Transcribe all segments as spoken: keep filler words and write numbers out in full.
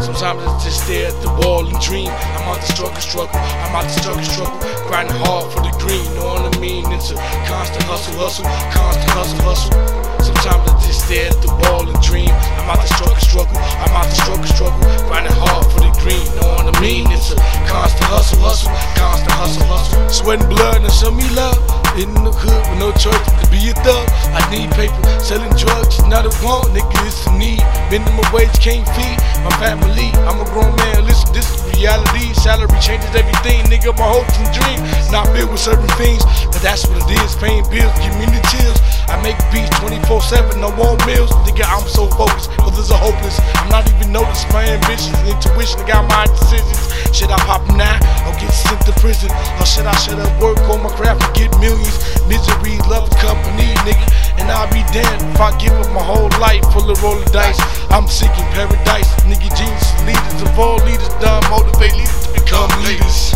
Sometimes I just stare at the wall and dream. I'm out to struggle, struggle. I'm out to struggle, struggle. Grinding hard for the green, know what I mean? It's a constant hustle, hustle, constant hustle, hustle. Sometimes I just stare at the wall and dream. I'm out to struggle, struggle. I'm out to struggle, struggle. Grinding hard for the green, know what I mean? It's a constant hustle, hustle, constant hustle, hustle. Sweat and blood and show me love. In the hood with no choice to be a thug. I need paper, selling drugs is not a want, nigga, it's a need. Minimum wage can't feed my family. I'm a grown man, listen, this is reality. Salary changes everything, nigga, my hopes and dreams. Not built with certain things, but that's what it is. Paying bills, give me the chills. I make beats twenty-four seven, no more meals. Nigga, I'm so focused, others are hopeless. I'm not even noticing my ambitions, intuition, I got my decisions. Should I pop now or get sent to prison? Or should I shut up, work on my craft and get millions? Misery, love, company, nigga, and I'll be damned if I give up my whole life full of roller dice. I'm seeking paradise, nigga, genius, leaders of all leaders, done motivate leaders to become leaders.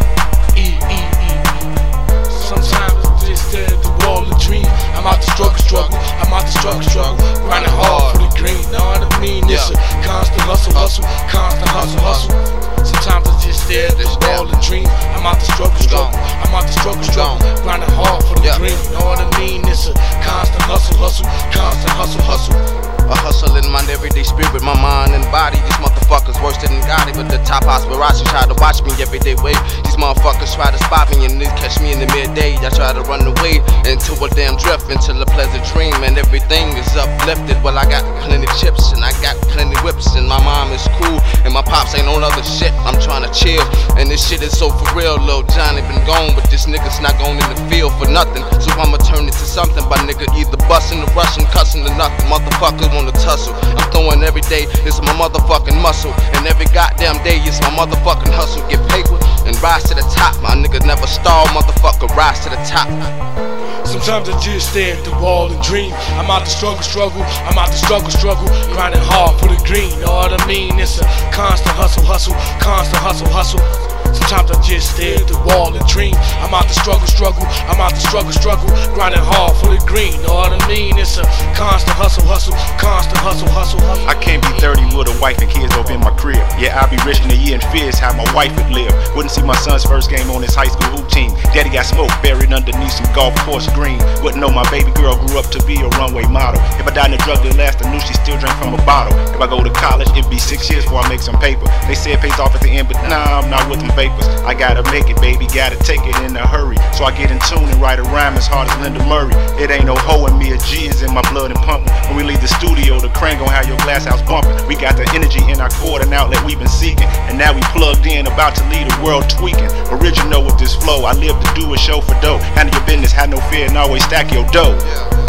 E, E, E, E. Sometimes I just stare at the wall and dream. I'm out to struggle, struggle. I'm out to struggle, struggle. Grinding hard for the green, know what I mean? It's a constant hustle, hustle, constant hustle, hustle. Sometimes I just stare at the wall and dream. I'm out to struggle, struggle. I'm out to struggle, struggle. Grinding hard for the green, know what I mean? It's a constant hustle, hustle, constant hustle, hustle. A hustle in my everyday spirit, my mind and body. These motherfuckers worse than Gotti, but the top paparazzi try to watch me every day wave. These motherfuckers try to spot me and they catch me in the midday. I try to run away into a damn drift, into a pleasant dream, and everything is uplifted. Well, I got plenty chips and I got plenty whips, and my mom is cool and my pops ain't on other shit. I'm trying to chill, and this shit is so for real. Lil Johnny been gone, but this nigga's not going in the field for nothing. So I'ma turn it to something by nigga either busting or rushing, cussing or nothing. Motherfuckers on the tussle. I'm throwing every day, it's my motherfucking muscle. And every goddamn day, it's my motherfucking hustle. Get paper and rise to the top. My nigga never stall, motherfucker, rise to the top. Sometimes I just stare at the wall and dream. I'm out to struggle, struggle. I'm out to struggle, struggle. Grinding hard for the green, know what I mean? It's a constant hustle, hustle, constant hustle, hustle. Sometimes I just stare at the wall and dream. I'm out to struggle, struggle. I'm out to struggle, struggle. Grinding hard for the green, know what I mean? It's a constant hustle, hustle, constant hustle, hustle, hustle. I can't be thirty with a wife and kids over in my crib. Yeah, I'll be rich in a year in fears how my wife would live. Wouldn't see my son's first game on his high school hoop team. Daddy got smoke buried underneath some golf course green. Wouldn't know my baby girl grew up to be a runway model. If I died in a drug deal last, I knew she still drank from a bottle. If I go to college, it'd be six years before I make some paper. They say it pays off at the end, but nah, I'm not with them vapors. I gotta make it, baby, gotta take it in a hurry. So I get in tune and write a rhyme as hard as Linda Murray. It ain't no hoe in me, a G is in my blood and pumping. When we leave the studio, the crane gon' have your glass house bumping. We got the energy in our cord, an outlet we've been seeking. And now we plugged in, about to leave the world tweaking. Original with this flow, I live to do a show for dough. Handle your business, have no fear, and always stack your dough.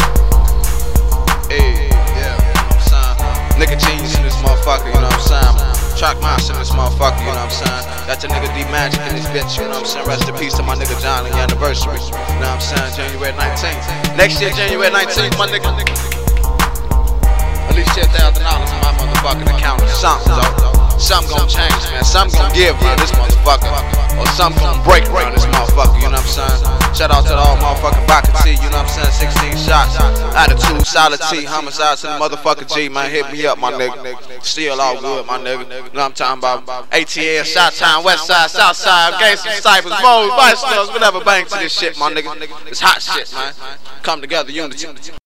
Yeah. Hey, yeah, son. Nigga genius in this motherfucker, you know what I'm saying? Track master in this motherfucker, you know what I'm saying? Got your nigga D Magic in this bitch, you know what I'm saying? Rest in peace to my nigga John on your anniversary, you know what I'm saying? January nineteenth. Next year, January nineteenth, my nigga. At least ten thousand dollars in my motherfucking account or something, though. Something gon' change, man. Something gon' give around this motherfucker. Or something gon' break around this motherfucker, you know what I'm saying? Shout out to the all motherfucking Baka T, you know what I'm saying? sixteen shots. Attitude, solid T, homicide to the motherfucker G, man. Hit me up, my nigga. Still all good, my nigga. You know what I'm talking about? A T L, Shot Town, West Side, South Side, Gangsta Cyphers, Moles, Vice Stills, whatever. Bang to this shit, my nigga. It's hot shit, man. Come together, unity.